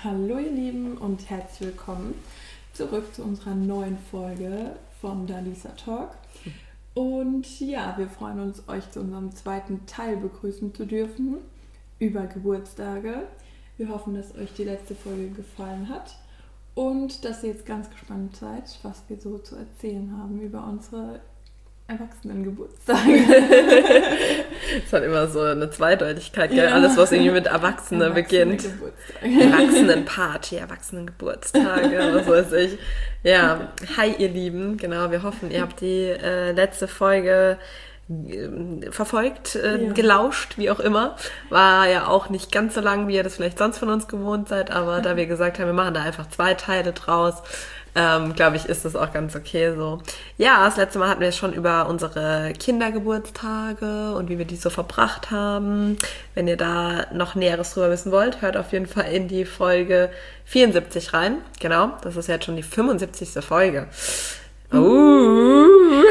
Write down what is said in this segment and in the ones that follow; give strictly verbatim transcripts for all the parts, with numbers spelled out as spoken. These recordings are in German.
Hallo ihr Lieben und herzlich willkommen zurück zu unserer neuen Folge von Dalisa Talk. Und ja, wir freuen uns, euch zu unserem zweiten Teil begrüßen zu dürfen über Geburtstage. Wir hoffen, dass euch die letzte Folge gefallen hat und dass ihr jetzt ganz gespannt seid, was wir so zu erzählen haben über unsere Erwachsenengeburtstage. Das hat immer so eine Zweideutigkeit, gell? Ja. Alles, was irgendwie mit Erwachsene beginnt. Erwachsenenparty, Erwachsenengeburtstage, was weiß ich. Ja, hi ihr Lieben, genau, wir hoffen, ihr habt die äh, letzte Folge äh, verfolgt, äh, ja. gelauscht, wie auch immer. War ja auch nicht ganz so lang, wie ihr das vielleicht sonst von uns gewohnt seid, aber da wir gesagt haben, wir machen da einfach zwei Teile draus, Ähm, glaube ich, ist das auch ganz okay so. Ja, das letzte Mal hatten wir schon über unsere Kindergeburtstage und wie wir die so verbracht haben. Wenn ihr da noch Näheres drüber wissen wollt, hört auf jeden Fall in die Folge vierundsiebzig rein. Genau, das ist jetzt schon die fünfundsiebzigste Folge. Uh.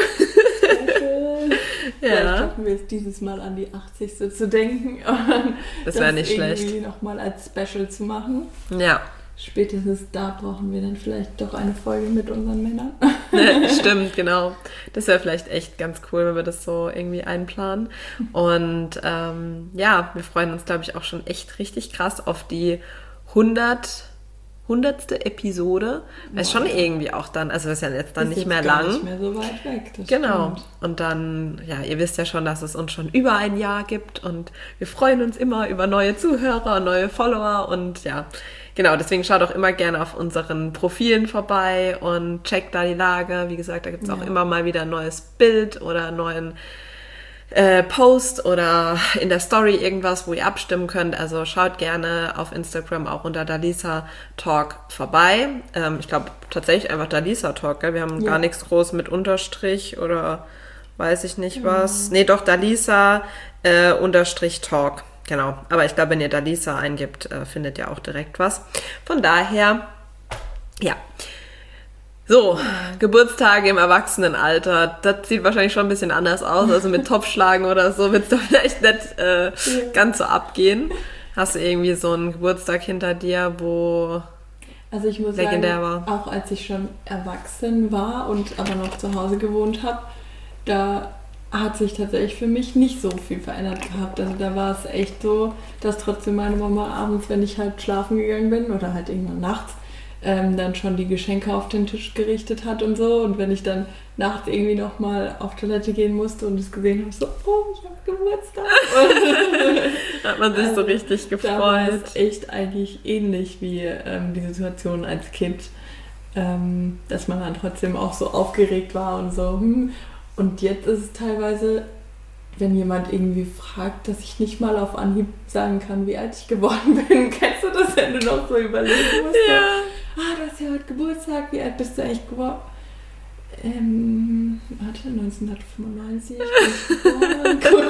Vielleicht ja. schaffen wir es dieses Mal an die achtzigste zu denken. Das wäre nicht schlecht. Irgendwie nochmal als Special zu machen. Ja. Spätestens da brauchen wir dann vielleicht doch eine Folge mit unseren Männern. Ja, stimmt, genau. Das wäre vielleicht echt ganz cool, wenn wir das so irgendwie einplanen. Und ähm, ja, wir freuen uns, glaube ich, auch schon echt richtig krass auf die hundert, hundertste Episode. Weil es schon irgendwie auch dann, also das ist ja jetzt dann ist nicht jetzt mehr gar lang. nicht mehr so weit weg. Das genau. Stimmt. Und dann, ja, ihr wisst ja schon, dass es uns schon über ein Jahr gibt und wir freuen uns immer über neue Zuhörer, neue Follower und ja, genau, deswegen schaut auch immer gerne auf unseren Profilen vorbei und checkt da die Lage. Wie gesagt, da gibt es auch ja. immer mal wieder ein neues Bild oder einen neuen äh, Post oder in der Story irgendwas, wo ihr abstimmen könnt. Also schaut gerne auf Instagram auch unter Dalisa Talk vorbei. Ähm, ich glaube tatsächlich einfach Dalisa Talk, gell? Wir haben ja. gar nichts groß mit Unterstrich oder weiß ich nicht was. Mhm. Nee, doch Dalisa äh, Unterstrich Talk. Genau, aber ich glaube, wenn ihr Dalisa eingibt, äh, findet ihr auch direkt was. Von daher, ja. So, Geburtstage im Erwachsenenalter, das sieht wahrscheinlich schon ein bisschen anders aus. Also mit Topfschlagen oder so wird es doch vielleicht nicht äh, ja. ganz so abgehen. Hast du irgendwie so einen Geburtstag hinter dir, wo also ich muss legendär sagen, war? Auch als ich schon erwachsen war und aber noch zu Hause gewohnt habe, da hat sich tatsächlich für mich nicht so viel verändert gehabt. Also da war es echt so, dass trotzdem meine Mama abends, wenn ich halt schlafen gegangen bin oder halt irgendwann nachts, ähm, dann schon die Geschenke auf den Tisch gerichtet hat und so. Und wenn ich dann nachts irgendwie nochmal auf Toilette gehen musste und es gesehen habe, so, oh, ich habe Geburtstag. Hat man sich also, so richtig gefreut. Da war es echt eigentlich ähnlich wie ähm, die Situation als Kind, ähm, dass man dann trotzdem auch so aufgeregt war und so, hm. Und jetzt ist es teilweise, wenn jemand irgendwie fragt, dass ich nicht mal auf Anhieb sagen kann, wie alt ich geworden bin. Kennst du das, wenn du noch so überlegen musst? Ja. So, ah, du hast ja heute Geburtstag, wie alt bist du eigentlich geworden? Ähm, warte, neunzehnhundertfünfundneunzig bin ich geboren.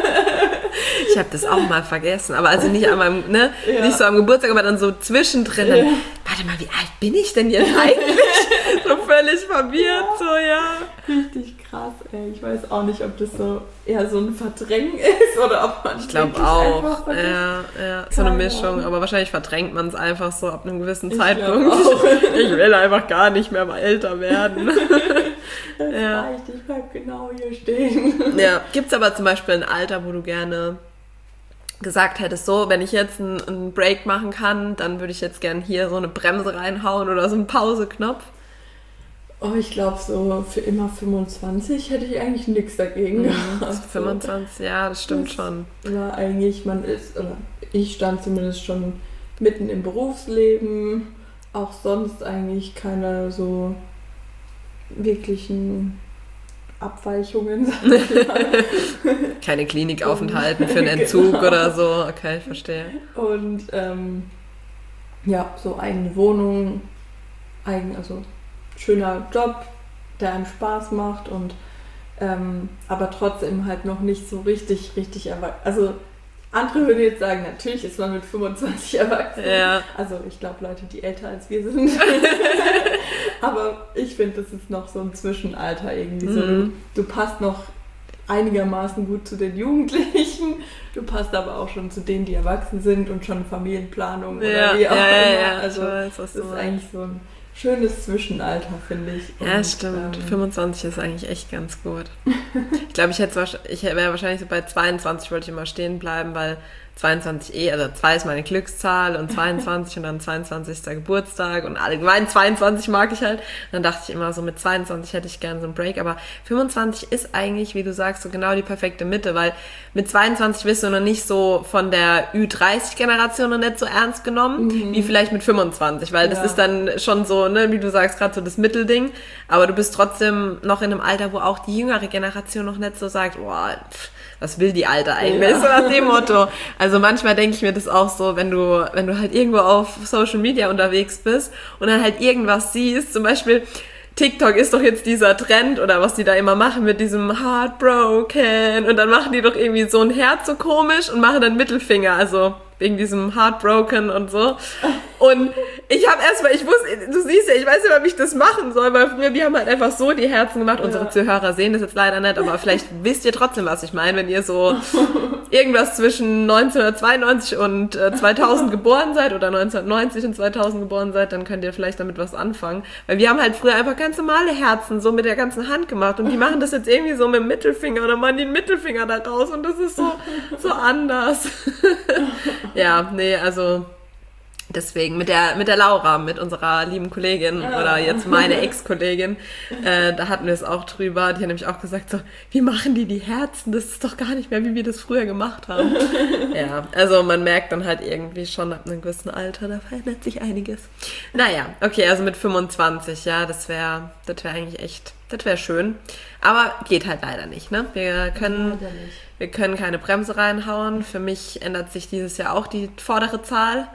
Ich habe das auch mal vergessen, aber also nicht an meinem, ne, ja. nicht so am Geburtstag, aber dann so zwischendrin. Dann, ja. Warte mal, wie alt bin ich denn jetzt eigentlich? So völlig verwirrt, ja. so, ja. Richtig krass, ey. Ich weiß auch nicht, ob das so eher so ein Verdrängen ist oder ob man ich glaube auch, ja, ja, so eine Mischung, aber wahrscheinlich verdrängt man es einfach so ab einem gewissen ich Zeitpunkt. Ich will einfach gar nicht mehr mal älter werden. Das ja. reicht, ich bleib genau hier stehen. Ja, gibt's aber zum Beispiel ein Alter, wo du gerne gesagt hättest, so, wenn ich jetzt einen, einen Break machen kann, dann würde ich jetzt gerne hier so eine Bremse reinhauen oder so einen Pauseknopf? Oh, ich glaube so für immer fünfundzwanzig hätte ich eigentlich nichts dagegen mhm, gehabt. fünfundzwanzig, ja, das stimmt das schon. War eigentlich, man ist, oder ich stand zumindest schon mitten im Berufsleben, auch sonst eigentlich keine so wirklichen Abweichungen. Keine Klinikaufenthalten für einen Entzug genau. oder so. Okay, ich verstehe. Und ähm, ja, so eigene Wohnung, eigen, also schöner Job, der einem Spaß macht und ähm, aber trotzdem halt noch nicht so richtig, richtig erwachsen. Also andere würden jetzt sagen, natürlich ist man mit fünfundzwanzig erwachsen. Ja. Also ich glaube Leute, die älter als wir sind. Aber ich finde, das ist noch so ein Zwischenalter irgendwie. Mhm. So, du, du passt noch einigermaßen gut zu den Jugendlichen. Du passt aber auch schon zu denen, die erwachsen sind und schon Familienplanung ja, oder wie auch ja, immer. Ja, also weiß, was das du ist meinst. eigentlich so ein schönes Zwischenalter, finde ich. Und, ja, stimmt. Ähm, fünfundzwanzig ist eigentlich echt ganz gut. Ich glaube, ich hätte ich wäre wahrscheinlich so bei zweiundzwanzig, wollte ich immer stehen bleiben, weil zweiundzwanzig eh, also zwei ist meine Glückszahl und zweiundzwanzig und dann zweiundzwanzigster Geburtstag und allgemein zweiundzwanzig mag ich halt. Dann dachte ich immer so, mit zweiundzwanzig hätte ich gerne so einen Break, aber fünfundzwanzig ist eigentlich, wie du sagst, so genau die perfekte Mitte, weil mit zweiundzwanzig wirst du noch nicht so von der Ü dreißig Generation noch nicht so ernst genommen, mhm. wie vielleicht mit fünfundzwanzig, weil das ja. ist dann schon so, ne, wie du sagst, gerade so das Mittelding, aber du bist trotzdem noch in einem Alter, wo auch die jüngere Generation noch nicht so sagt, boah, pff, was will die Alte eigentlich? Ja. So nach dem Motto. Also manchmal denke ich mir das auch so, wenn du, wenn du halt irgendwo auf Social Media unterwegs bist und dann halt irgendwas siehst, zum Beispiel TikTok ist doch jetzt dieser Trend oder was die da immer machen mit diesem Heartbroken und dann machen die doch irgendwie so ein Herz so komisch und machen dann Mittelfinger, also wegen diesem Heartbroken und so. Und ich habe erstmal, ich wusste, du siehst ja, ich weiß nicht, ob ich das machen soll, weil früher, wir haben halt einfach so die Herzen gemacht. Ja. Unsere Zuhörer sehen das jetzt leider nicht, aber vielleicht wisst ihr trotzdem, was ich meine, wenn ihr so irgendwas zwischen neunzehnhundertzweiundneunzig und äh, zweitausend geboren seid oder neunzehnhundertneunzig und zweitausend geboren seid, dann könnt ihr vielleicht damit was anfangen. Weil wir haben halt früher einfach ganz normale Herzen so mit der ganzen Hand gemacht und die machen das jetzt irgendwie so mit dem Mittelfinger oder machen den Mittelfinger da raus und das ist so, so anders. Ja, nee, also deswegen mit der mit der Laura, mit unserer lieben Kollegin ja. oder jetzt meine Ex-Kollegin, äh, da hatten wir es auch drüber, die hat nämlich auch gesagt so, wie machen die die Herzen? Das ist doch gar nicht mehr, wie wir das früher gemacht haben. Ja, also man merkt dann halt irgendwie schon ab einem gewissen Alter, da verändert sich einiges. Naja, okay, also mit fünfundzwanzig, ja, das wäre das wäre eigentlich echt, das wäre schön, aber geht halt leider nicht, ne? Wir können Wir können keine Bremse reinhauen. Für mich ändert sich dieses Jahr auch die vordere Zahl.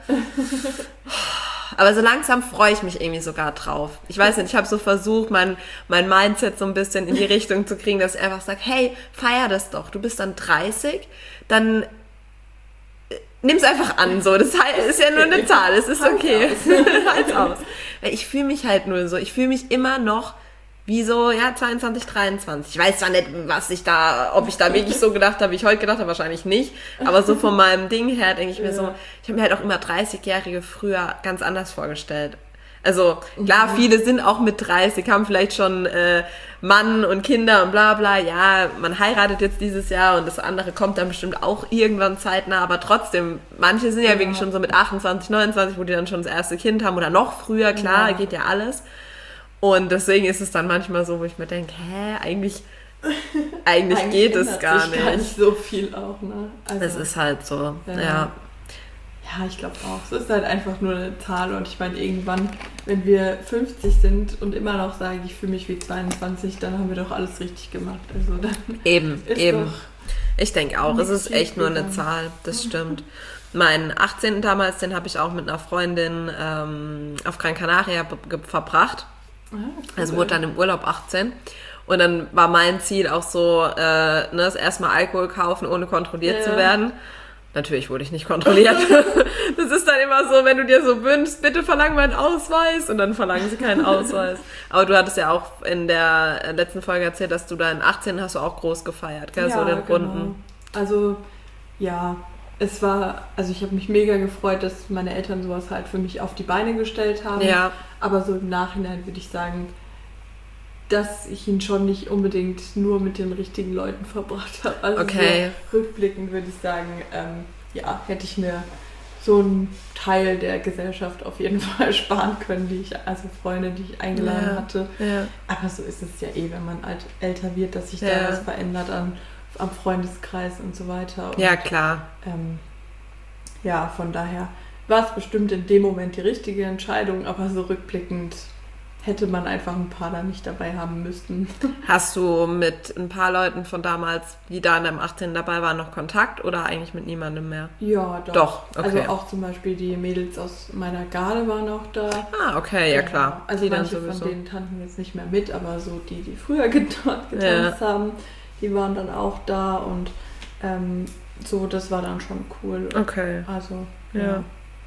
Aber so langsam freue ich mich irgendwie sogar drauf. Ich weiß nicht, ich habe so versucht, mein, mein Mindset so ein bisschen in die Richtung zu kriegen, dass ich einfach sage, hey, feier das doch. Du bist dann dreißig, dann nimm's einfach an. So, das ist ja nur eine Zahl, es ist okay. Halt's aus. Weil ich fühle mich halt nur so. Ich fühle mich immer noch wie so, ja, zweiundzwanzig, dreiundzwanzig. Ich weiß zwar nicht, was ich da, ob ich da wirklich so gedacht habe, wie ich heute gedacht habe, wahrscheinlich nicht. Aber so von meinem Ding her denke ich mir ja. so, ich habe mir halt auch immer dreißigjährige früher ganz anders vorgestellt. Also klar, mhm. viele sind auch mit dreißig, haben vielleicht schon äh, Mann und Kinder und bla bla. Ja, man heiratet jetzt dieses Jahr und das andere kommt dann bestimmt auch irgendwann zeitnah. Aber trotzdem, manche sind ja, ja. wirklich schon so mit achtundzwanzig, neunundzwanzig, wo die dann schon das erste Kind haben oder noch früher, klar, ja. geht ja alles. Und deswegen ist es dann manchmal so, wo ich mir denke, hä, eigentlich, eigentlich, eigentlich geht es gar sich nicht. gar nicht so viel auch, ne? Also, es ist halt so, ja. Ja, ja ich glaube auch. Es ist halt einfach nur eine Zahl und ich meine, irgendwann, wenn wir fünfzig sind und immer noch sage, ich fühle mich wie zweiundzwanzig, dann haben wir doch alles richtig gemacht. Also dann eben, eben. Ich denke auch, es ist echt nur eine Zahl, das stimmt. Meinen achtzehnten damals, den habe ich auch mit einer Freundin ähm, auf Gran Canaria be- ge- verbracht. Ah, cool. Also wurde dann im Urlaub achtzehn und dann war mein Ziel auch so, äh, ne, das erstmal Alkohol kaufen, ohne kontrolliert ja. zu werden. Natürlich wurde ich nicht kontrolliert. Das ist dann immer so, wenn du dir so wünschst, bitte verlang meinen Ausweis und dann verlangen sie keinen Ausweis. Aber du hattest ja auch in der letzten Folge erzählt, dass du da in achtzehn hast du auch groß gefeiert, gell? Ja, so den genau. Runden. Also, ja, es war, also ich habe mich mega gefreut, dass meine Eltern sowas halt für mich auf die Beine gestellt haben. Ja. Aber so im Nachhinein würde ich sagen, dass ich ihn schon nicht unbedingt nur mit den richtigen Leuten verbracht habe. Also okay. so rückblickend würde ich sagen, ähm, ja, hätte ich mir so einen Teil der Gesellschaft auf jeden Fall sparen können, die ich, also Freunde, die ich eingeladen ja. hatte. Ja. Aber so ist es ja eh, wenn man alt, älter wird, dass sich ja. da was verändert an, am Freundeskreis und so weiter. Und, ja, klar. Ähm, ja, von daher war es bestimmt in dem Moment die richtige Entscheidung, aber so rückblickend hätte man einfach ein paar da nicht dabei haben müssen. Hast du mit ein paar Leuten von damals, die da in deinem achtzehnten dabei waren, noch Kontakt oder eigentlich mit niemandem mehr? Ja, doch. Doch, okay. Also auch zum Beispiel die Mädels aus meiner Garde waren auch da. Ah, okay, ja klar. Also die manche von denen tanzen jetzt nicht mehr mit, aber so die, die früher getan, getanzt ja. haben, die waren dann auch da und ähm, so, das war dann schon cool. Okay. Also, ja. ja.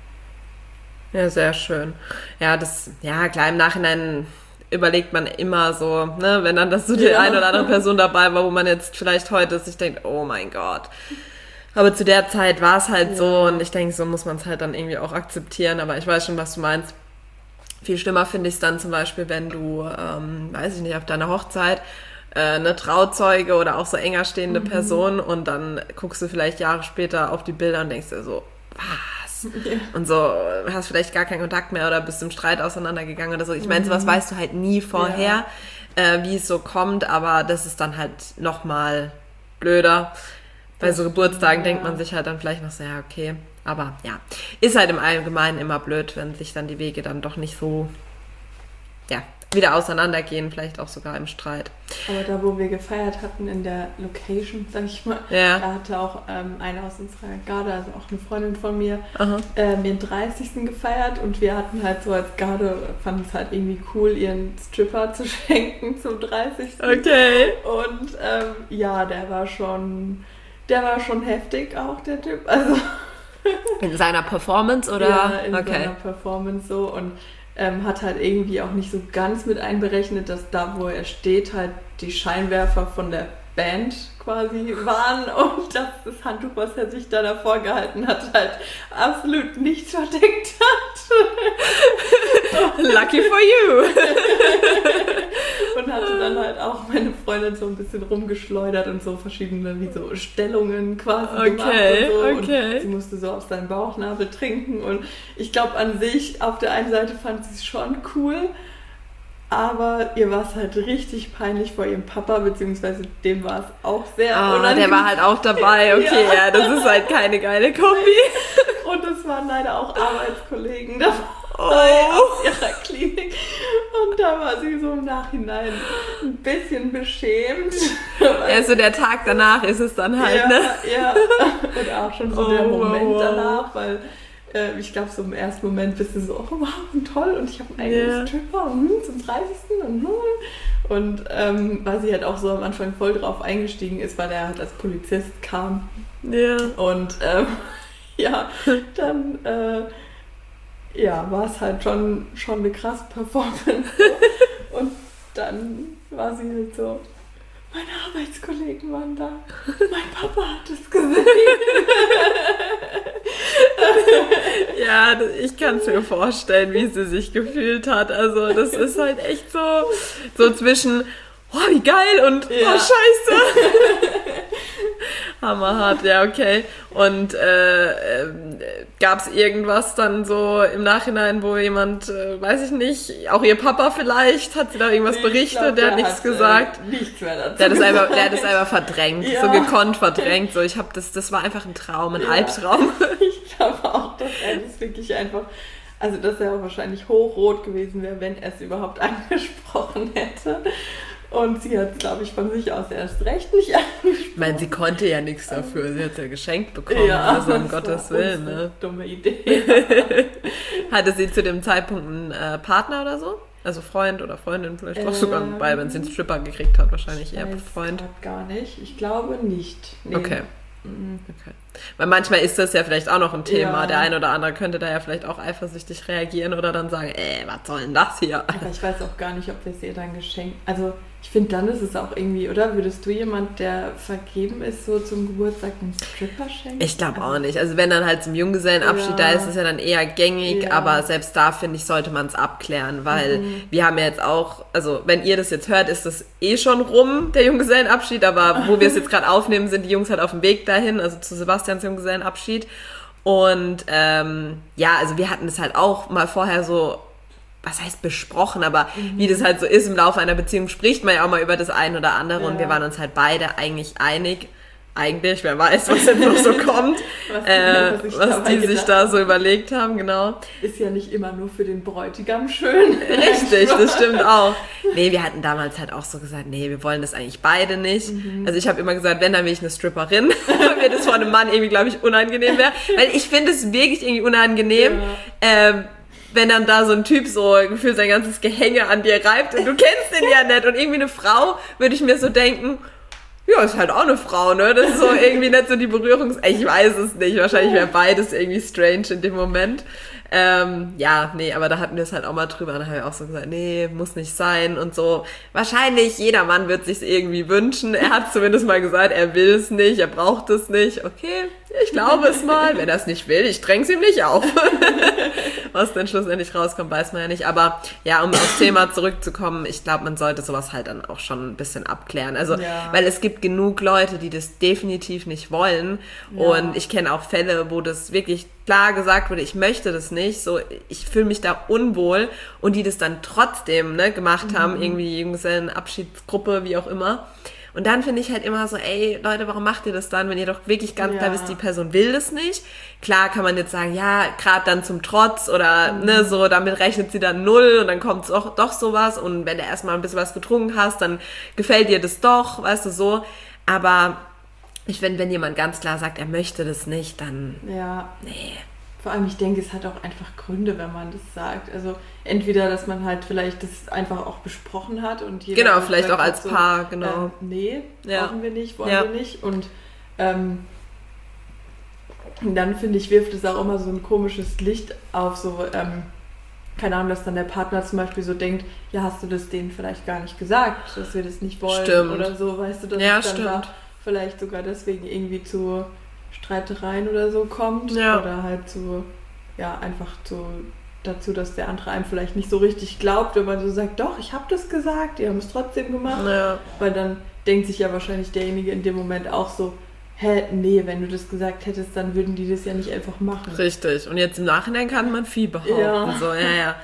Ja, sehr schön. Ja, das, ja, klar, im Nachhinein überlegt man immer so, ne, wenn dann das so die ja. eine oder andere Person dabei war, wo man jetzt vielleicht heute sich denkt, oh mein Gott, Aber zu der Zeit war es halt ja. so und ich denke, so muss man es halt dann irgendwie auch akzeptieren. Aber ich weiß schon, was du meinst. Viel schlimmer finde ich es dann zum Beispiel, wenn du, ähm, weiß ich nicht, auf deiner Hochzeit äh, eine Trauzeuge oder auch so enger stehende mhm. Person und dann guckst du vielleicht Jahre später auf die Bilder und denkst dir so, was? Ja. Und so hast vielleicht gar keinen Kontakt mehr oder bist im Streit auseinandergegangen oder so. Ich meine, mhm. sowas weißt du halt nie vorher, ja. äh, wie es so kommt, aber das ist dann halt nochmal blöder. Bei so Geburtstagen ja. denkt man sich halt dann vielleicht noch so, ja, okay. Aber ja, ist halt im Allgemeinen immer blöd, wenn sich dann die Wege dann doch nicht so, ja, wieder auseinandergehen, vielleicht auch sogar im Streit. Aber da, wo wir gefeiert hatten, in der Location, sag ich mal, ja. da hatte auch ähm, eine aus unserer Garde, also auch eine Freundin von mir, äh, ihren dreißigsten gefeiert und wir hatten halt so als Garde, fanden es halt irgendwie cool, ihren Stripper zu schenken zum dreißigsten Okay. Und ähm, ja, der war schon, der war schon heftig auch, der Typ, also... In seiner Performance, oder? Ja, in okay. seiner Performance so und ähm, hat halt irgendwie auch nicht so ganz mit einberechnet, dass da, wo er steht, halt die Scheinwerfer von der Band quasi waren und dass das Handtuch, was er sich da davor gehalten hat, halt absolut nichts verdeckt hat. Lucky for you! Und hatte dann halt auch meine Freundin so ein bisschen rumgeschleudert und so verschiedene wie so Stellungen quasi okay, gemacht und so. Okay. Und sie musste so auf seinen Bauchnabel trinken und ich glaube an sich, auf der einen Seite fand sie es schon cool, aber ihr war es halt richtig peinlich vor ihrem Papa, beziehungsweise dem war es auch sehr ah, unangenehm. Der war halt auch dabei, okay, ja. ja, das ist halt keine geile Kombi. Und es waren leider auch Arbeitskollegen dabei oh. aus ihrer Klinik. Und da war sie so im Nachhinein ein bisschen beschämt. Ja, so der Tag danach ist es dann halt, ja, ne? Ja, und auch schon so oh, der Moment wow. danach, weil äh, ich glaube, so im ersten Moment bist du so, oh wow, und toll, und ich habe einen eigenen yeah. Stripper hm, zum dreißigsten und hm. Und ähm, weil sie halt auch so am Anfang voll drauf eingestiegen ist, weil er halt als Polizist kam. Ja. Yeah. Und ähm, ja, dann äh, ja, war es halt schon, schon eine krasse Performance. So. Und dann war sie halt so, meine Arbeitskollegen waren da, mein Papa hat es gesehen. Ja, ich kann es mir vorstellen, wie sie sich gefühlt hat. Also das ist halt echt so, so zwischen, oh, wie geil und ja. oh, scheiße. Hammerhart, ja, okay. Und äh, äh, gab es irgendwas dann so im Nachhinein, wo jemand, äh, weiß ich nicht, auch ihr Papa vielleicht, hat sie da irgendwas berichtet, glaub, der, der hat nichts hat, gesagt? Äh, nichts mehr dazu. Der hat es einfach, der hat es einfach verdrängt, ja. so gekonnt verdrängt. So, ich hab das, das war einfach ein Traum, ein ja. Albtraum. Ich glaube auch, dass er das wirklich einfach, also dass er auch wahrscheinlich hochrot gewesen wäre, wenn er es überhaupt angesprochen hätte. Und sie hat, glaube ich, von sich aus erst recht nicht angesprochen. Ich meine, sie konnte ja nichts dafür. Sie hat es ja geschenkt bekommen. Ja, also um Gottes Willen. Ne? Dumme Idee. Hatte sie zu dem Zeitpunkt einen äh, Partner oder so? Also Freund oder Freundin, vielleicht ähm, auch sogar dabei, wenn sie einen Stripper gekriegt hat, wahrscheinlich eher Freund. Gar nicht. Ich glaube nicht. Nee. Okay. Okay. Weil manchmal ist das ja vielleicht auch noch ein Thema. Ja. Der eine oder andere könnte da ja vielleicht auch eifersüchtig reagieren oder dann sagen, ey, was soll denn das hier? Aber ich weiß auch gar nicht, ob wir es ihr dann geschenkt. Also ich finde, dann ist es auch irgendwie, oder? Würdest du jemand, der vergeben ist, so zum Geburtstag einen Stripper schenken? Ich glaube also, auch nicht. Also wenn dann halt zum Junggesellenabschied, ja. da ist es ja dann eher gängig, ja. aber selbst da, finde ich, sollte man es abklären, weil mhm. wir haben ja jetzt auch, also wenn ihr das jetzt hört, ist das eh schon rum, der Junggesellenabschied, aber wo wir es jetzt gerade aufnehmen, sind die Jungs halt auf dem Weg dahin, also zu Sebastians Junggesellenabschied. Und ähm, ja, also wir hatten das halt auch mal vorher so, was heißt besprochen, aber mhm. wie das halt so ist, im Laufe einer Beziehung spricht man ja auch mal über das eine oder andere ja. und wir waren uns halt beide eigentlich einig, eigentlich, wer weiß, was jetzt noch so kommt, was, äh, was, was die sich da so überlegt haben, genau. Ist ja nicht immer nur für den Bräutigam schön. Richtig, das stimmt auch. Nee, wir hatten damals halt auch so gesagt, nee, wir wollen das eigentlich beide nicht. Mhm. Also ich habe immer gesagt, wenn, dann will ich eine Stripperin, weil mir das vor einem Mann irgendwie, glaube ich, unangenehm wäre. Weil ich finde es wirklich irgendwie unangenehm, ja. ähm, wenn dann da so ein Typ so gefühlt sein ganzes Gehänge an dir reibt und du kennst den ja nicht. Und irgendwie eine Frau, würde ich mir so denken, ja, ist halt auch eine Frau, ne? Das ist so irgendwie nicht so die Berührungs... Ich weiß es nicht. Wahrscheinlich wäre beides irgendwie strange in dem Moment. Ähm, ja, nee, aber da hatten wir es halt auch mal drüber. Da haben wir auch so gesagt, nee, muss nicht sein und so. Wahrscheinlich, jeder Mann wird sich's irgendwie wünschen. Er hat zumindest mal gesagt, er will es nicht, er braucht es nicht. Okay, ich glaube es mal. Wenn er es nicht will, ich dräng's ihm nicht auf. Was dann schlussendlich rauskommt, weiß man ja nicht. Aber ja, um aufs Thema zurückzukommen, ich glaube, man sollte sowas halt dann auch schon ein bisschen abklären. Also, ja. Weil es gibt genug Leute, die das definitiv nicht wollen. Ja. Und ich kenne auch Fälle, wo das wirklich klar gesagt wurde, ich möchte das nicht, so, ich fühle mich da unwohl und die das dann trotzdem ne, gemacht mhm. haben, irgendwie Junggesellenabschiedsgruppe, wie auch immer. Und dann finde ich halt immer so, ey, Leute, warum macht ihr das dann, wenn ihr doch wirklich ganz ja. klar wisst, die Person will das nicht? Klar kann man jetzt sagen, ja, gerade dann zum Trotz oder mhm. ne, so, damit rechnet sie dann null und dann kommt doch, doch sowas und wenn du erstmal ein bisschen was getrunken hast, dann gefällt dir das doch, weißt du, so. Aber ich finde, wenn jemand ganz klar sagt, er möchte das nicht, dann ja. nee. Vor allem, ich denke, es hat auch einfach Gründe, wenn man das sagt. Also entweder, dass man halt vielleicht das einfach auch besprochen hat und jeder genau, vielleicht auch als so, Paar, genau. Ähm, nee, ja. brauchen wir nicht, wollen ja. wir nicht. Und ähm, dann, finde ich, wirft es auch immer so ein komisches Licht auf, so, ähm, keine Ahnung, dass dann der Partner zum Beispiel so denkt, ja, hast du das denen vielleicht gar nicht gesagt, dass wir das nicht wollen stimmt. oder so, weißt du, dass ja, es dann stimmt. da vielleicht sogar deswegen irgendwie zu Streitereien oder so kommt ja. oder halt zu, ja, einfach zu, dazu, dass der andere einem vielleicht nicht so richtig glaubt, wenn man so sagt, doch, ich habe das gesagt, die haben es trotzdem gemacht, ja. weil dann denkt sich ja wahrscheinlich derjenige in dem Moment auch so, hä, nee, wenn du das gesagt hättest, dann würden die das ja nicht einfach machen. Richtig, und jetzt im Nachhinein kann man viel behaupten, ja. so, ja, ja.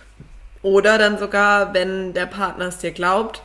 Oder dann sogar, wenn der Partner es dir glaubt,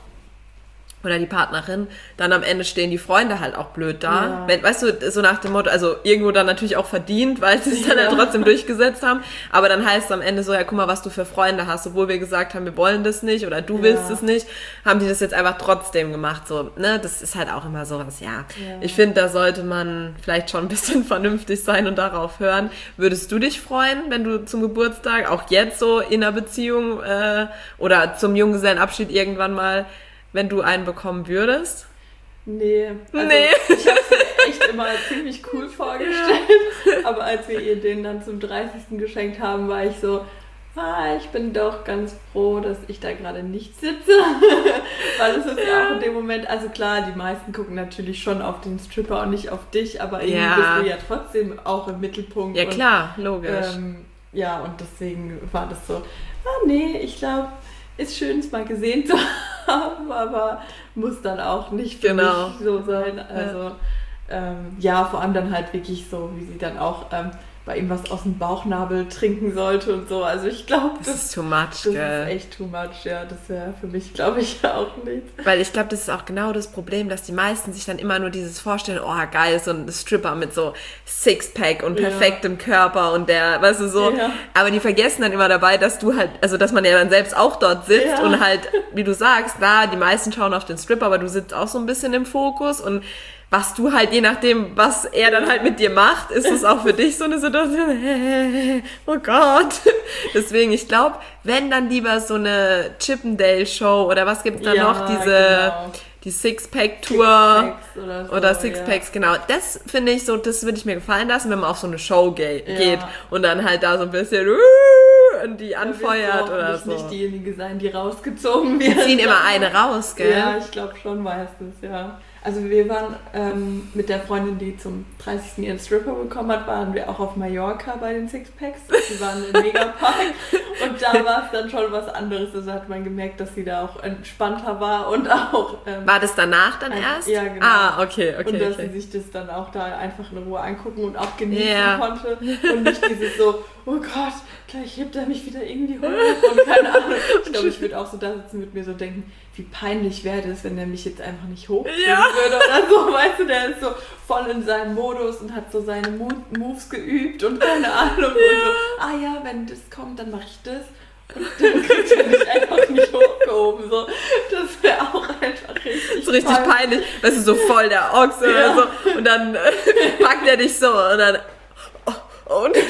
oder die Partnerin, dann am Ende stehen die Freunde halt auch blöd da. Ja. Wenn, weißt du, so nach dem Motto, also irgendwo dann natürlich auch verdient, weil sie es dann ja. halt trotzdem durchgesetzt haben. Aber dann heißt es am Ende so, ja, guck mal, was du für Freunde hast. Obwohl wir gesagt haben, wir wollen das nicht oder du ja. willst es nicht, haben die das jetzt einfach trotzdem gemacht. So, ne, das ist halt auch immer sowas, ja. ja. Ich finde, da sollte man vielleicht schon ein bisschen vernünftig sein und darauf hören. Würdest du dich freuen, wenn du zum Geburtstag, auch jetzt so in einer Beziehung äh, oder zum Junggesellenabschied irgendwann mal, wenn du einen bekommen würdest? Nee. Also nee. Ich habe es mir echt immer ziemlich cool vorgestellt. Ja. Aber als wir ihr den dann zum dreißigsten geschenkt haben, war ich so, ah, ich bin doch ganz froh, dass ich da gerade nicht sitze. Weil es ist ja auch in dem Moment, also klar, die meisten gucken natürlich schon auf den Stripper und nicht auf dich, aber irgendwie ja. bist du ja trotzdem auch im Mittelpunkt. Ja, und, klar, logisch. Ähm, ja, und deswegen war das so, ah nee, ich glaube, ist schön, es mal gesehen zu haben, aber muss dann auch nicht für genau. mich so sein. Also ja. Ähm, ja, vor allem dann halt wirklich so, wie sie dann auch ähm, bei ihm was aus dem Bauchnabel trinken sollte und so. Also ich glaube, das, das ist too much, das gell? ist echt too much, ja. Das wäre für mich, glaube ich, auch nichts. Weil ich glaube, das ist auch genau das Problem, dass die meisten sich dann immer nur dieses vorstellen, oh geil, so ein Stripper mit so Sixpack und perfektem ja. Körper und der, weißt du, so. Ja. Aber die vergessen dann immer dabei, dass du halt, also dass man ja dann selbst auch dort sitzt ja. und halt, wie du sagst, klar, die meisten schauen auf den Stripper, aber du sitzt auch so ein bisschen im Fokus und was du halt, je nachdem, was er dann halt mit dir macht, ist es auch für dich so eine Situation, oh Gott. Deswegen, ich glaube, wenn dann lieber so eine Chippendale-Show oder was gibt's da ja, noch, diese, genau. die Sixpack-Tour Six oder, so, oder Sixpacks, ja. genau. Das finde ich so, das würde ich mir gefallen lassen, wenn man auf so eine Show ge- ja. geht und dann halt da so ein bisschen und die anfeuert oder nicht, so. Nicht diejenige sein, die rausgezogen wird. Die ziehen immer eine raus, gell? Ja, ich glaube schon meistens, ja. Also wir waren ähm, mit der Freundin, die zum dreißigsten ihren Stripper bekommen hat, waren wir auch auf Mallorca bei den Sixpacks. Die waren im Megapark und da war es dann schon was anderes. Also hat man gemerkt, dass sie da auch entspannter war und auch... Ähm, war das danach dann ein, erst? Ja, genau. Ah, okay, okay. Und dass okay. sie sich das dann auch da einfach in Ruhe angucken und auch genießen yeah. konnte und nicht dieses so, oh Gott, gleich hebt er mich wieder irgendwie hoch und keine Ahnung. Ich glaube, ich würde auch so da sitzen mit mir so denken, wie peinlich wäre das, wenn der mich jetzt einfach nicht hochkriegen ja. würde oder so, weißt du, der ist so voll in seinem Modus und hat so seine Mo- Moves geübt und keine Ahnung ja. und so, ah ja, wenn das kommt, dann mache ich das und dann kriegt er mich einfach nicht hochgehoben, so, das wäre auch einfach richtig so richtig peinlich, peinlich. Weißt du, so voll der Ochs oder ja. so und dann äh, packt er dich so und dann oh, und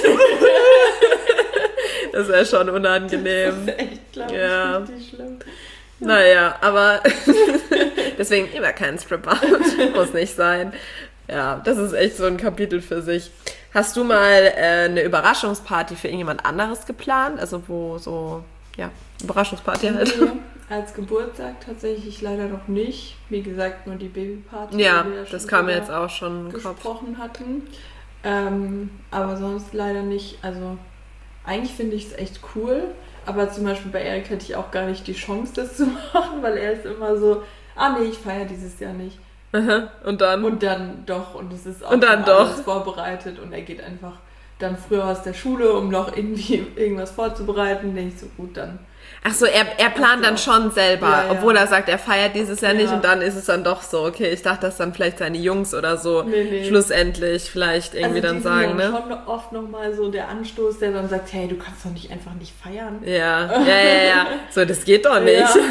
das wäre schon unangenehm. Das ist echt, glaube ich, ja. richtig schlimm. Naja, aber deswegen immer kein Stripper. Muss nicht sein. Ja, das ist echt so ein Kapitel für sich. Hast du mal äh, eine Überraschungsparty für irgendjemand anderes geplant? Also wo so, ja, Überraschungsparty halt. Nee, als Geburtstag tatsächlich leider noch nicht. Wie gesagt, nur die Babyparty. Ja, die wir ja das kam mir jetzt auch schon im gesprochen Kopf. hatten. Ähm, aber sonst leider nicht. Also eigentlich finde ich es echt cool. Aber zum Beispiel bei Erik hätte ich auch gar nicht die Chance, das zu machen, weil er ist immer so, ah nee, ich feiere dieses Jahr nicht. Aha. Und dann? Und dann doch. Und es ist auch und dann doch. alles vorbereitet und er geht einfach dann früher aus der Schule, um noch irgendwie irgendwas vorzubereiten. Denke ich so, gut, dann. Ach so, er, er plant dann schon selber, ja, ja. obwohl er sagt, er feiert dieses Jahr ja. nicht und dann ist es dann doch so, okay, ich dachte, dass dann vielleicht seine Jungs oder so nee, nee. schlussendlich vielleicht irgendwie also dann sagen, dann ne? schon oft nochmal so der Anstoß, der dann sagt, hey, du kannst doch nicht einfach nicht feiern. Ja, ja, ja, ja. So, das geht doch nicht. Ja,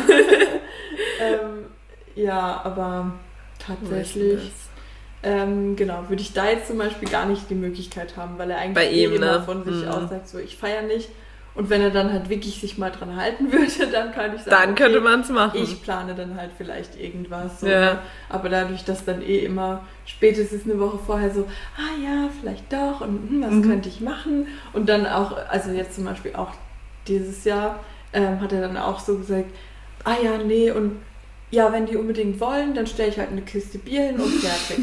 ähm, ja aber tatsächlich, ähm, genau, würde ich da jetzt zum Beispiel gar nicht die Möglichkeit haben, weil er eigentlich Bei ihm, eh immer ne? von sich mhm. aus sagt, so, ich feiere nicht. Und wenn er dann halt wirklich sich mal dran halten würde, dann kann ich sagen, dann okay, könnte man es machen. Ich plane dann halt vielleicht irgendwas. So, ja. ne? Aber dadurch, dass dann eh immer spätestens eine Woche vorher so, ah ja, vielleicht doch und hm, was mhm. könnte ich machen? Und dann auch, also jetzt zum Beispiel auch dieses Jahr, ähm, hat er dann auch so gesagt, ah ja, nee, und ja, wenn die unbedingt wollen, dann stelle ich halt eine Kiste Bier hin und fertig.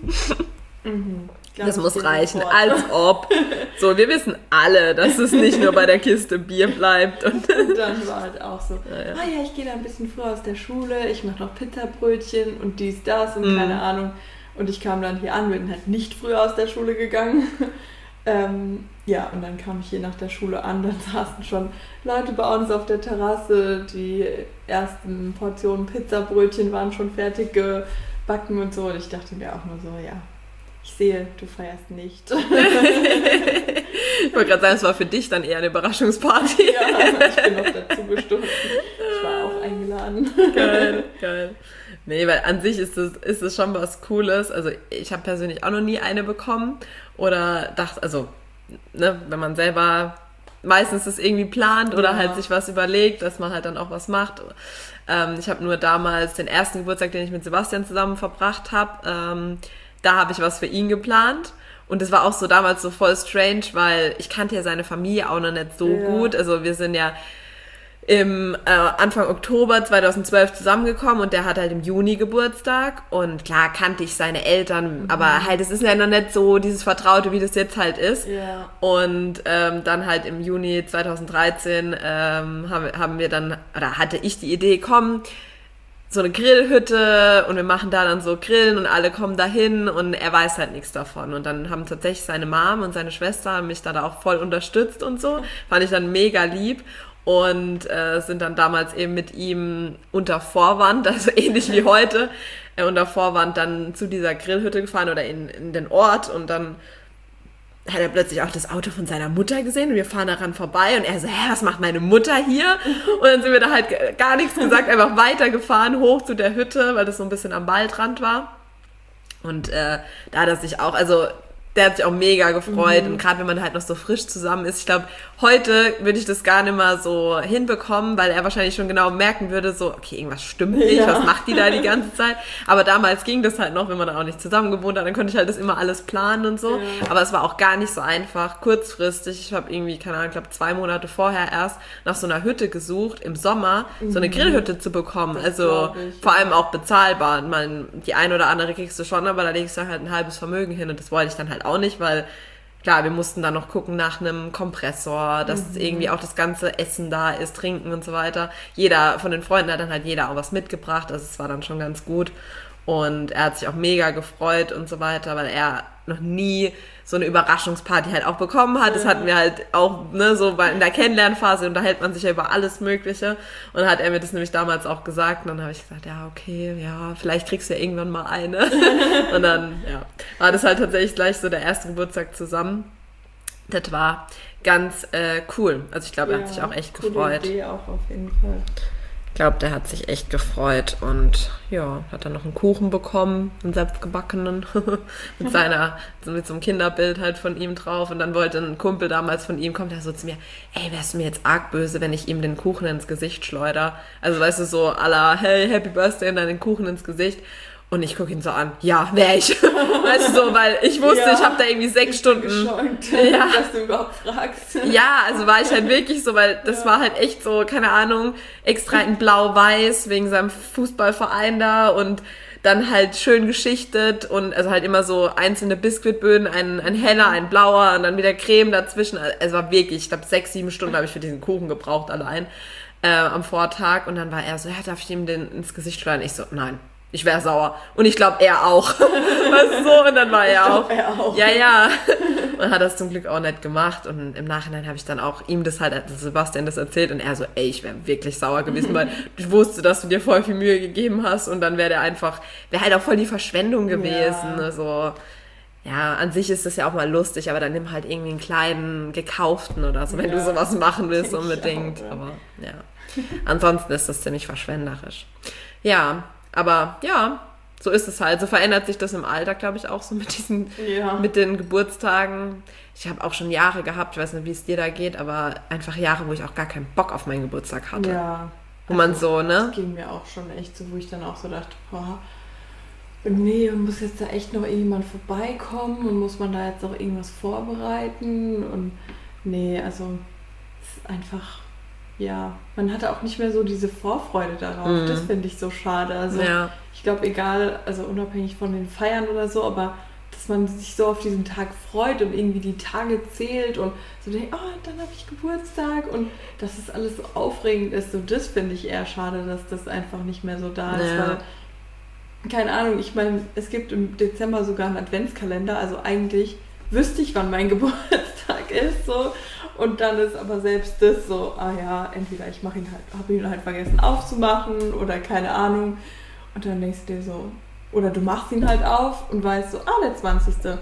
mhm. Glaub, das muss reichen, als ob. So, wir wissen alle, dass es nicht nur bei der Kiste Bier bleibt. Und, und dann war halt auch so, ja, ja. ah ja, ich gehe da ein bisschen früher aus der Schule, ich mache noch Pizzabrötchen und dies, das und mm. keine Ahnung. Und ich kam dann hier an, bin halt nicht früher aus der Schule gegangen. ähm, ja, und dann kam ich hier nach der Schule an, dann saßen schon Leute bei uns auf der Terrasse, die ersten Portionen Pizzabrötchen waren schon fertig gebacken und so. Und ich dachte mir auch nur so, ja, ich sehe, du feierst nicht. Ich wollte gerade sagen, es war für dich dann eher eine Überraschungsparty. Ja, ich bin noch dazu gestoßen. Ich war auch eingeladen. Geil, geil. Nee, weil an sich ist es, ist es schon was Cooles. Also ich habe persönlich auch noch nie eine bekommen. Oder dachte, also, ne, wenn man selber meistens das irgendwie plant oder ja. halt sich was überlegt, dass man halt dann auch was macht. Ähm, ich habe nur damals den ersten Geburtstag, den ich mit Sebastian zusammen verbracht habe, ähm, da habe ich was für ihn geplant und es war auch so damals so voll strange, weil ich kannte ja seine Familie auch noch nicht so ja. gut. Also wir sind ja im äh, Anfang Oktober zweitausendzwölf zusammengekommen und der hat halt im Juni Geburtstag und klar kannte ich seine Eltern, mhm. aber halt es ist ja noch nicht so dieses Vertraute, wie das jetzt halt ist. Ja. Und ähm, dann halt im Juni zweitausenddreizehn ähm, haben, haben wir dann, oder hatte ich die Idee, komm, so eine Grillhütte und wir machen da dann so Grillen und alle kommen dahin und er weiß halt nichts davon. Und dann haben tatsächlich seine Mom und seine Schwester mich da auch voll unterstützt und so. Fand ich dann mega lieb und äh, sind dann damals eben mit ihm unter Vorwand, also ähnlich wie heute, äh, unter Vorwand dann zu dieser Grillhütte gefahren oder in, in den Ort und dann hat er plötzlich auch das Auto von seiner Mutter gesehen und wir fahren daran vorbei und er so, hä, was macht meine Mutter hier? Und dann sind wir da halt gar nichts gesagt, einfach weitergefahren, hoch zu der Hütte, weil das so ein bisschen am Waldrand war. Und äh, da hat er sich auch, also der hat sich auch mega gefreut mhm. und gerade wenn man halt noch so frisch zusammen ist, ich glaube, heute würde ich das gar nicht mehr so hinbekommen, weil er wahrscheinlich schon genau merken würde, so, okay, irgendwas stimmt nicht, ja. was macht die da die ganze Zeit? Aber damals ging das halt noch, wenn man da auch nicht zusammen gewohnt hat, dann konnte ich halt das immer alles planen und so, ja. aber es war auch gar nicht so einfach, kurzfristig, ich habe irgendwie, keine Ahnung, ich glaube zwei Monate vorher erst nach so einer Hütte gesucht, im Sommer mhm. so eine Grillhütte zu bekommen, das also ich, vor allem auch bezahlbar, man, die ein oder andere kriegst du schon, aber da legst du halt ein halbes Vermögen hin und das wollte ich dann halt auch nicht, weil klar, wir mussten dann noch gucken nach einem Kompressor, dass mhm. irgendwie auch das ganze Essen da ist, Trinken und so weiter. Jeder von den Freunden hat dann halt jeder auch was mitgebracht, also es war dann schon ganz gut und er hat sich auch mega gefreut und so weiter, weil er noch nie so eine Überraschungsparty halt auch bekommen hat. Ja. Das hatten wir halt auch, ne, so in der Kennenlernphase unterhält man sich ja über alles Mögliche und dann hat er mir das nämlich damals auch gesagt und dann habe ich gesagt, ja, okay, ja, vielleicht kriegst du ja irgendwann mal eine und dann, ja, war das halt tatsächlich gleich so der erste Geburtstag zusammen. Das war ganz äh, cool. Also ich glaube, er ja, hat sich auch echt coole gefreut. Idee auch auf jeden Fall. Ich glaube, der hat sich echt gefreut und ja, hat dann noch einen Kuchen bekommen, einen selbstgebackenen, mit seiner, mit so einem Kinderbild halt von ihm drauf und dann wollte ein Kumpel damals von ihm, kommt er so zu mir, ey, wärst du mir jetzt arg böse, wenn ich ihm den Kuchen ins Gesicht schleuder? Also weißt du, so à la, hey, Happy Birthday und dann den Kuchen ins Gesicht. Und ich gucke ihn so an, ja, wär ich. Weißt du so, weil ich wusste, ja, ich habe da irgendwie sechs Stunden. Geschockt, ja. dass du überhaupt fragst. Ja, also war ich halt wirklich so, weil das ja. war halt echt so, keine Ahnung, extra in blau-weiß wegen seinem Fußballverein da und dann halt schön geschichtet und also halt immer so einzelne Biskuitböden, ein, ein heller, ein blauer und dann wieder Creme dazwischen. Also es war wirklich, ich glaube, sechs, sieben Stunden habe ich für diesen Kuchen gebraucht allein äh, am Vortag. Und dann war er so, ja, darf ich ihm den ins Gesicht schleudern? Ich so, nein. Ich wäre sauer. Und ich glaube, er auch. Weißt du, so? Und dann war er auch. er auch. Ja, ja. Und hat das zum Glück auch nicht gemacht. Und im Nachhinein habe ich dann auch ihm das halt, also Sebastian das erzählt. Und er so, ey, ich wäre wirklich sauer gewesen, weil ich wusste, dass du dir voll viel Mühe gegeben hast. Und dann wäre der einfach, wäre halt auch voll die Verschwendung gewesen. Ja. Also, ja, an sich ist das ja auch mal lustig, aber dann nimm halt irgendwie einen kleinen gekauften oder so, wenn ja. du sowas machen willst unbedingt. Auch, ja. Aber ja, ansonsten ist das ziemlich verschwenderisch. Ja, aber ja, so ist es halt. So verändert sich das im Alter, glaube ich, auch so mit diesen, ja. mit den Geburtstagen. Ich habe auch schon Jahre gehabt, ich weiß nicht, wie es dir da geht, aber einfach Jahre, wo ich auch gar keinen Bock auf meinen Geburtstag hatte. Ja. Wo also, man so, ne? Das ging mir auch schon echt so, wo ich dann auch so dachte, boah, nee, muss jetzt da echt noch irgendjemand vorbeikommen und muss man da jetzt auch irgendwas vorbereiten und nee, also es ist einfach, ja, man hatte auch nicht mehr so diese Vorfreude darauf, mhm. das finde ich so schade, also ja. ich glaube, egal, also unabhängig von den Feiern oder so, aber dass man sich so auf diesen Tag freut und irgendwie die Tage zählt und so denkt, oh, dann habe ich Geburtstag und dass es alles so aufregend ist, so das finde ich eher schade, dass das einfach nicht mehr so da ist, ja. weil keine Ahnung, ich meine, es gibt im Dezember sogar einen Adventskalender, also eigentlich wüsste ich, wann mein Geburtstag ist, so. Und dann ist aber selbst das so, ah ja, entweder ich mache ihn halt, habe ihn halt vergessen aufzumachen oder keine Ahnung. Und dann denkst du dir so, oder du machst ihn halt auf und weißt so, ah, der zwanzigste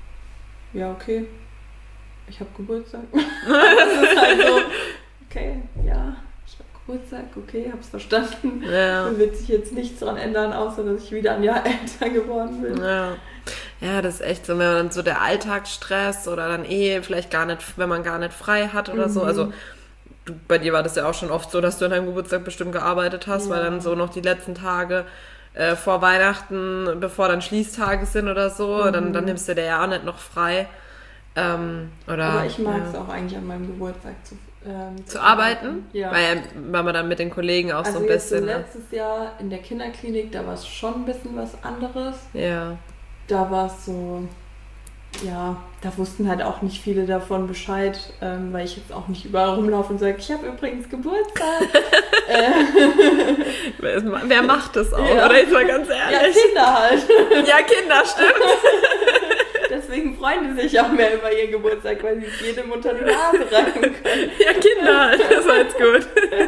Ja, okay, ich habe Geburtstag. Das ist halt so, okay, ja. Geburtstag, okay, hab's verstanden. Ja. Dann wird sich jetzt nichts dran ändern, außer dass ich wieder ein Jahr älter geworden bin. Ja. Ja, das ist echt so, wenn man dann so der Alltagsstress oder dann eh vielleicht gar nicht, wenn man gar nicht frei hat oder mhm. so. Also du, bei dir war das ja auch schon oft so, dass du an deinem Geburtstag bestimmt gearbeitet hast, ja. weil dann so noch die letzten Tage äh, vor Weihnachten, bevor dann Schließtage sind oder so, mhm. dann, dann nimmst du dir ja auch nicht noch frei. Ähm, oder, Aber ich mag es ja. auch eigentlich an meinem Geburtstag zu Ähm, zu arbeiten, ja. weil, weil man dann mit den Kollegen auch also so ein bisschen... Also letztes ne? Jahr in der Kinderklinik, da war es schon ein bisschen was anderes. Ja. Da war es so, ja, da wussten halt auch nicht viele davon Bescheid, ähm, weil ich jetzt auch nicht überall rumlaufe und sage, ich habe übrigens Geburtstag. äh, Wer macht das auch, ja. oder ist mal ganz ehrlich? Ja, Kinder halt. Ja, Kinder, stimmt. Deswegen freuen die sich auch mehr über ihren Geburtstag, weil sie es jedem unter die Nase reiben können. Ja, Kinder, das war jetzt gut.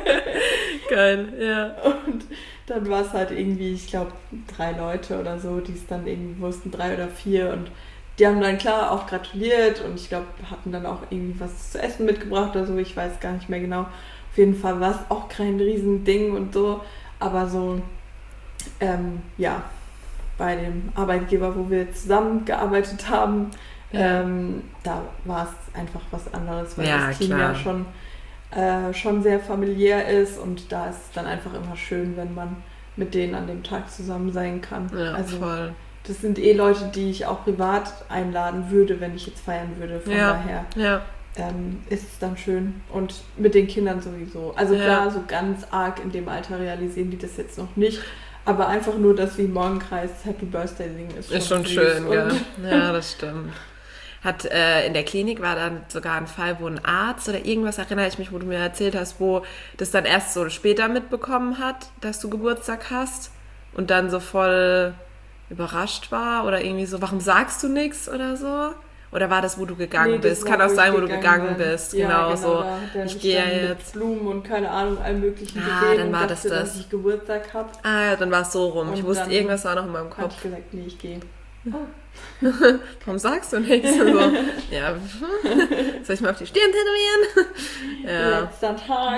Geil, ja. Und dann war es halt irgendwie, ich glaube, drei Leute oder so, die es dann irgendwie wussten, drei oder vier. Und die haben dann klar auch gratuliert und ich glaube, hatten dann auch irgendwie was zu essen mitgebracht oder so. Ich weiß gar nicht mehr genau. Auf jeden Fall war es auch kein Riesending und so. Aber so, ähm, ja, bei dem Arbeitgeber, wo wir zusammengearbeitet haben, ja. ähm, da war es einfach was anderes, weil ja, das Team klar. ja schon, äh, schon sehr familiär ist und da ist es dann einfach immer schön, wenn man mit denen an dem Tag zusammen sein kann. Ja, also voll. Das sind eh Leute, die ich auch privat einladen würde, wenn ich jetzt feiern würde. Von ja. daher ja. ähm, ist es dann schön. Und mit den Kindern sowieso. Also ja. klar, so ganz arg in dem Alter realisieren die das jetzt noch nicht. Aber einfach nur, dass wir im Morgenkreis Happy Birthday singen, ist schon, ist schon schön. Gell? Ja, das stimmt. Hat äh, in der Klinik war dann sogar ein Fall, wo ein Arzt oder irgendwas, erinnere ich mich, wo du mir erzählt hast, wo das dann erst so später mitbekommen hat, dass du Geburtstag hast und dann so voll überrascht war oder irgendwie so, warum sagst du nichts oder so? Oder war das, wo du gegangen nee, bist? Kann auch sein, wo du gegangen bin. bist. Ja, genau, genau so. Ich gehe ja jetzt. Blumen und keine Ahnung, allen möglichen ah, gesehen dann war und das dachte, das. dass ich Geburtstag habe. Ah ja, dann war es so rum. Und ich wusste, irgendwas war noch in meinem Kopf. Hab ich gesagt, nee, ich gehe. Oh. Warum sagst du nichts? So, ja. Soll ich mal auf die Stirn tätowieren? Ja. Letzter Tag.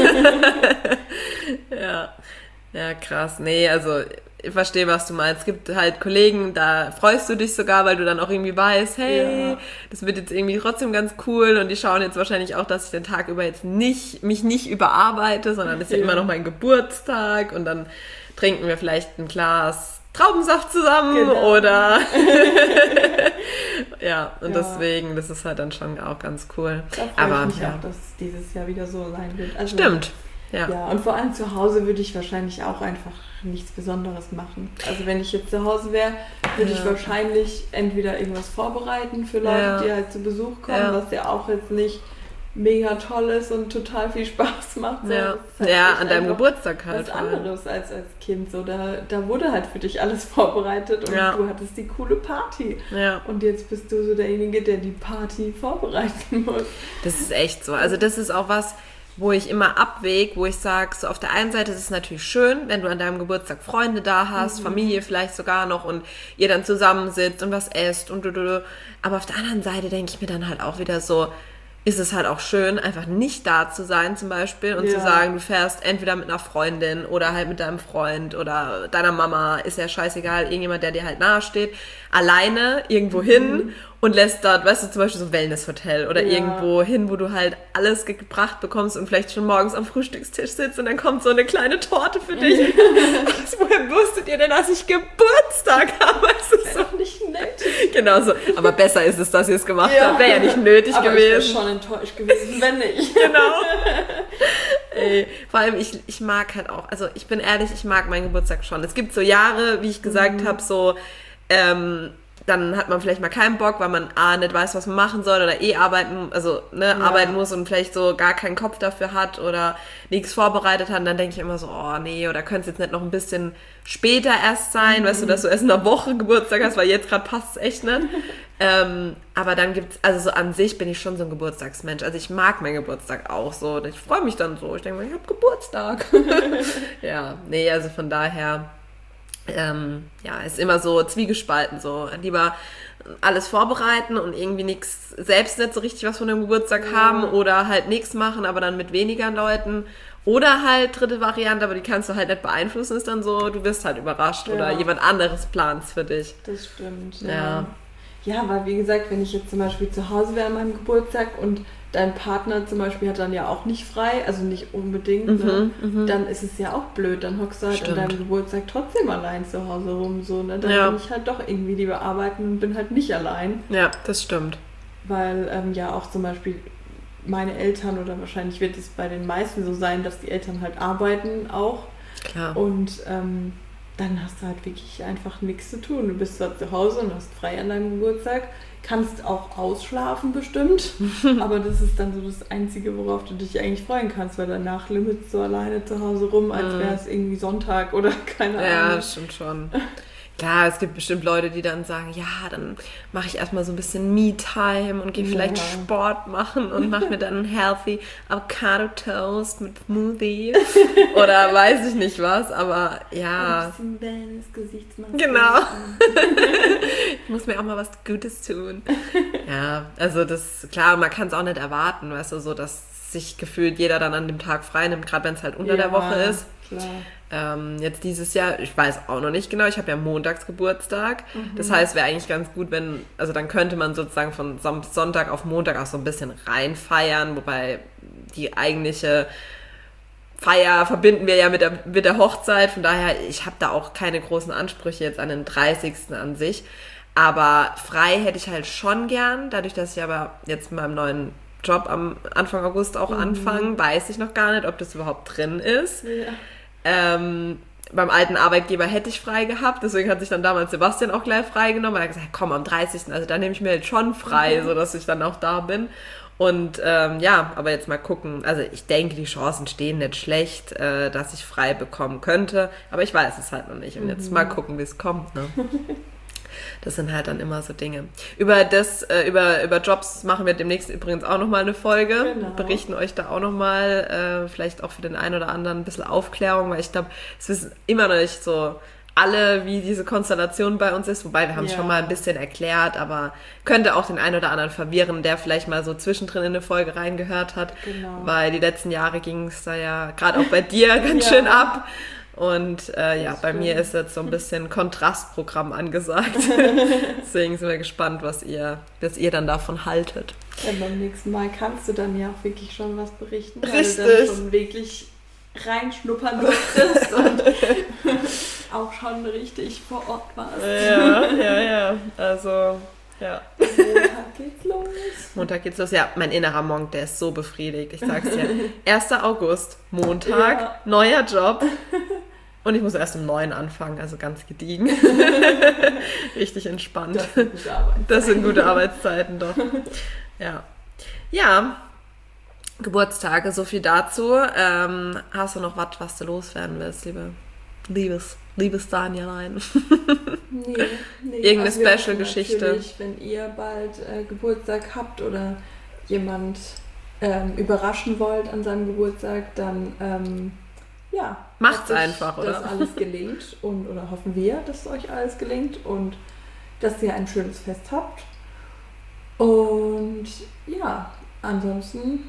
ja. Ja, krass. Nee, also ich verstehe, was du meinst. Es gibt halt Kollegen, da freust du dich sogar, weil du dann auch irgendwie weißt, hey, ja. das wird jetzt irgendwie trotzdem ganz cool und die schauen jetzt wahrscheinlich auch, dass ich den Tag über jetzt nicht, mich nicht überarbeite, sondern es ist ja, ja immer noch mein Geburtstag und dann trinken wir vielleicht ein Glas Traubensaft zusammen genau. oder ja, und ja. deswegen, das ist halt dann schon auch ganz cool. Da freue Aber, ich mich ja. auch, dass es dieses Jahr wieder so sein wird. Also, stimmt. Ja. ja, und vor allem zu Hause würde ich wahrscheinlich auch einfach nichts Besonderes machen. Also wenn ich jetzt zu Hause wäre, würde ja. ich wahrscheinlich entweder irgendwas vorbereiten für Leute, ja. die halt zu Besuch kommen, ja. was ja auch jetzt nicht mega toll ist und total viel Spaß macht. So. Ja, halt ja an deinem Geburtstag halt. Was anderes als als Kind. So, da, da wurde halt für dich alles vorbereitet und ja. du hattest die coole Party. Ja. Und jetzt bist du so derjenige, der die Party vorbereiten muss. Das ist echt so. Also das ist auch was, wo ich immer abwäge, wo ich sage, so auf der einen Seite ist es natürlich schön, wenn du an deinem Geburtstag Freunde da hast, mhm. Familie vielleicht sogar noch und ihr dann zusammensitzt und was esst und du, du, du. Aber auf der anderen Seite denke ich mir dann halt auch wieder so, ist es halt auch schön, einfach nicht da zu sein zum Beispiel und ja. zu sagen, du fährst entweder mit einer Freundin oder halt mit deinem Freund oder deiner Mama, ist ja scheißegal, irgendjemand, der dir halt nahe steht, alleine irgendwo hin mhm. und lässt dort, weißt du, zum Beispiel so ein Wellnesshotel oder ja. irgendwo hin, wo du halt alles gebracht bekommst und vielleicht schon morgens am Frühstückstisch sitzt und dann kommt so eine kleine Torte für dich. Was, woher wusstet ihr denn, dass ich Geburtstag habe? Das ist so doch nicht nett. Genau so. Aber besser ist es, dass ihr es gemacht ja. habt. Wäre ja nicht nötig aber gewesen. Ich wäre schon enttäuscht gewesen, wenn nicht. Genau. Ey, vor allem, ich, ich mag halt auch, also ich bin ehrlich, ich mag meinen Geburtstag schon. Es gibt so Jahre, wie ich gesagt mhm. habe, so, ähm, dann hat man vielleicht mal keinen Bock, weil man A, nicht weiß, was man machen soll oder eh arbeiten, also ne, ja. arbeiten muss und vielleicht so gar keinen Kopf dafür hat oder nichts vorbereitet hat. Und dann denke ich immer so, oh nee, oder könnte es jetzt nicht noch ein bisschen später erst sein, mhm. weißt du, dass du erst in einer Woche Geburtstag hast, weil jetzt gerade passt es echt nicht. ähm, aber dann gibt's, also so an sich bin ich schon so ein Geburtstagsmensch. Also ich mag meinen Geburtstag auch so. Ich freue mich dann so. Ich denke mir, ich habe Geburtstag. Ja, nee, also von daher... Ähm, ja, ist immer so zwiegespalten, so lieber alles vorbereiten und irgendwie nichts, selbst nicht so richtig was von dem Geburtstag ja. haben oder halt nichts machen, aber dann mit weniger Leuten oder halt dritte Variante, aber die kannst du halt nicht beeinflussen, ist dann so, du wirst halt überrascht ja. oder jemand anderes plant's für dich. Das stimmt, ja. Ja, ja, aber wie gesagt, wenn ich jetzt zum Beispiel zu Hause wäre an meinem Geburtstag und dein Partner zum Beispiel hat dann ja auch nicht frei, also nicht unbedingt, mhm, ne? mhm. Dann ist es ja auch blöd, dann hockst du halt Stimmt. an deinem Geburtstag trotzdem allein zu Hause rum, so, ne? Dann Ja. bin ich halt doch irgendwie lieber arbeiten und bin halt nicht allein. Ja, das stimmt. Weil ähm, ja auch zum Beispiel meine Eltern oder wahrscheinlich wird es bei den meisten so sein, dass die Eltern halt arbeiten auch. Klar. Und ähm, dann hast du halt wirklich einfach nichts zu tun. Du bist zwar zu Hause und hast frei an deinem Geburtstag, kannst auch ausschlafen bestimmt, aber das ist dann so das Einzige, worauf du dich eigentlich freuen kannst, weil danach limmitst du alleine zu Hause rum, als wäre es irgendwie Sonntag oder keine Ahnung. Ja, das stimmt schon. Klar, es gibt bestimmt Leute, die dann sagen, ja, dann mache ich erstmal so ein bisschen Me-Time und gehe vielleicht Ja. Sport machen und mache mir dann einen healthy Avocado-Toast mit Smoothie oder weiß ich nicht was, aber ja. Ein bisschen Wellness, Gesichtsmaske. Genau. Ich muss mir auch mal was Gutes tun. Ja, also das, klar, man kann es auch nicht erwarten, weißt du, so, dass sich gefühlt jeder dann an dem Tag frei nimmt, gerade wenn es halt unter Ja, der Woche ist. Klar. Ähm, jetzt dieses Jahr, ich weiß auch noch nicht genau, ich habe ja montags Geburtstag. Mhm. Das heißt, wäre eigentlich ganz gut, wenn, also dann könnte man sozusagen von Sonntag auf Montag auch so ein bisschen reinfeiern, wobei die eigentliche Feier verbinden wir ja mit der, mit der Hochzeit, von daher, ich habe da auch keine großen Ansprüche jetzt an den dreißigsten an sich, aber frei hätte ich halt schon gern, dadurch, dass ich aber jetzt mit meinem neuen Job am Anfang August auch mhm. anfange, weiß ich noch gar nicht, ob das überhaupt drin ist. Ja. Ähm, beim alten Arbeitgeber hätte ich frei gehabt, deswegen hat sich dann damals Sebastian auch gleich frei genommen. Er hat gesagt, komm, am dreißigsten Also da nehme ich mir jetzt schon frei, mhm. sodass ich dann auch da bin. Und ähm, ja, aber jetzt mal gucken. Also ich denke, die Chancen stehen nicht schlecht, äh, dass ich frei bekommen könnte. Aber ich weiß es halt noch nicht. Und mhm. jetzt mal gucken, wie es kommt. Ne? Das sind halt dann immer so Dinge. Über das, äh, über, über Jobs machen wir demnächst übrigens auch nochmal eine Folge. Genau. Berichten euch da auch nochmal, äh, vielleicht auch für den einen oder anderen ein bisschen Aufklärung, weil ich glaube, es wissen immer noch nicht so alle, wie diese Konstellation bei uns ist. Wobei, wir haben es Ja. schon mal ein bisschen erklärt, aber könnte auch den einen oder anderen verwirren, der vielleicht mal so zwischendrin in eine Folge reingehört hat. Genau. Weil die letzten Jahre ging es da ja gerade auch bei dir ganz Ja. schön ab. Und äh, ja, Das bei stimmt. mir ist jetzt so ein bisschen Kontrastprogramm angesagt. Deswegen sind wir gespannt, was ihr, was ihr dann davon haltet. Ja, beim nächsten Mal kannst du dann ja auch wirklich schon was berichten, weil Richtig. du dann schon wirklich reinschnuppern durftest und auch schon richtig vor Ort warst. Ja, ja, ja. Also, ja. Montag geht's los. Montag geht's los. Ja, mein innerer Monk, der ist so befriedigt. Ich sag's dir. erster August, Montag, ja. neuer Job. Und ich muss erst um neun anfangen, also ganz gediegen. Richtig entspannt. Das sind gute Arbeitszeiten. Das sind gute Arbeitszeiten, doch. Ja. Ja, Geburtstage, so viel dazu. Ähm, hast du noch was, was du loswerden willst, liebe, liebes, liebes Danielein? Nee, nee. Irgendeine also Special-Geschichte. Wenn ihr bald äh, Geburtstag habt oder jemand ähm, überraschen wollt an seinem Geburtstag, dann ähm, ja, macht's einfach, oder? Dass alles gelingt und oder hoffen wir, dass euch alles gelingt und dass ihr ein schönes Fest habt. Und ja, ansonsten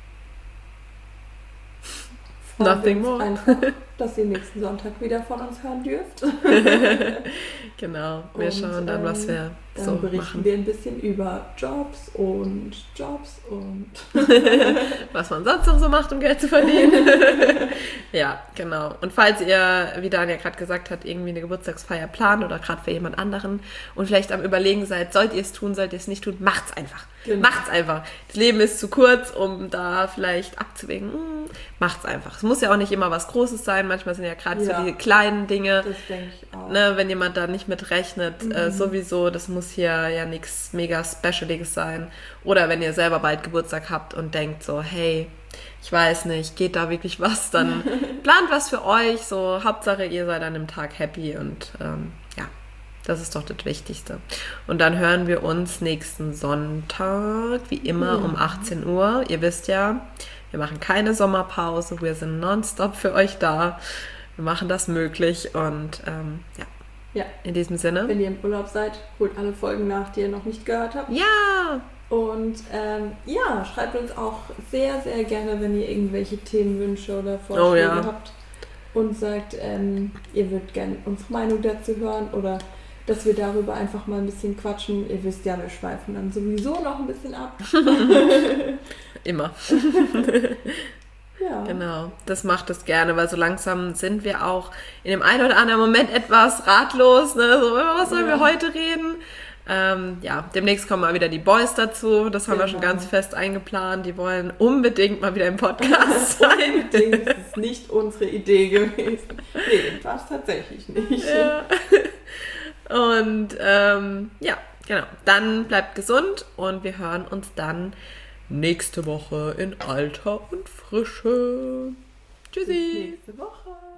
Nothing more. Einfach, dass ihr nächsten Sonntag wieder von uns hören dürft. Genau, wir und, schauen dann, ähm, was wir dann so berichten machen. wir ein bisschen über Jobs und Jobs und was man sonst noch so macht, um Geld zu verdienen. Ja, genau. Und falls ihr, wie Daniel gerade gesagt hat, irgendwie eine Geburtstagsfeier plant oder gerade für jemand anderen und vielleicht am Überlegen seid, sollt ihr es tun, sollt ihr es nicht tun, macht's einfach. Genau. Macht's einfach. Das Leben ist zu kurz, um da vielleicht abzuwägen. Hm, macht's einfach. Es muss ja auch nicht immer was Großes sein. Manchmal sind ja gerade ja, so die kleinen Dinge. Das denke ich auch. Ne, wenn jemand da nicht mit rechnet, mhm. äh, sowieso, das muss hier ja nichts mega Specialiges sein. Oder wenn ihr selber bald Geburtstag habt und denkt so, hey, ich weiß nicht, geht da wirklich was, dann plant was für euch. So, Hauptsache, ihr seid an dem Tag happy und ähm, ja, das ist doch das Wichtigste. Und dann hören wir uns nächsten Sonntag, wie immer, mhm. um achtzehn Uhr. Ihr wisst ja, wir machen keine Sommerpause, wir sind nonstop für euch da. Wir machen das möglich und ähm, ja. Ja. In diesem Sinne. Wenn ihr im Urlaub seid, holt alle Folgen nach, die ihr noch nicht gehört habt. Ja! Und ähm, ja, schreibt uns auch sehr, sehr gerne, wenn ihr irgendwelche Themenwünsche oder Vorschläge oh, ja. habt und sagt, ähm, ihr würdet gerne unsere Meinung dazu hören oder dass wir darüber einfach mal ein bisschen quatschen. Ihr wisst ja, wir schweifen dann sowieso noch ein bisschen ab. Immer. Ja. Genau, das macht es gerne, weil so langsam sind wir auch in dem einen oder anderen Moment etwas ratlos, ne? So, was sollen ja. wir heute reden? Ähm, ja, demnächst kommen mal wieder die Boys dazu, das haben genau. wir schon ganz fest eingeplant, die wollen unbedingt mal wieder im Podcast sein. Unbedingt, das ist nicht unsere Idee gewesen. Nee, war es tatsächlich nicht. Ja. Und ähm, ja, genau, dann bleibt gesund und wir hören uns dann nächste Woche in Alter und Frische. Tschüssi. Bis nächste Woche.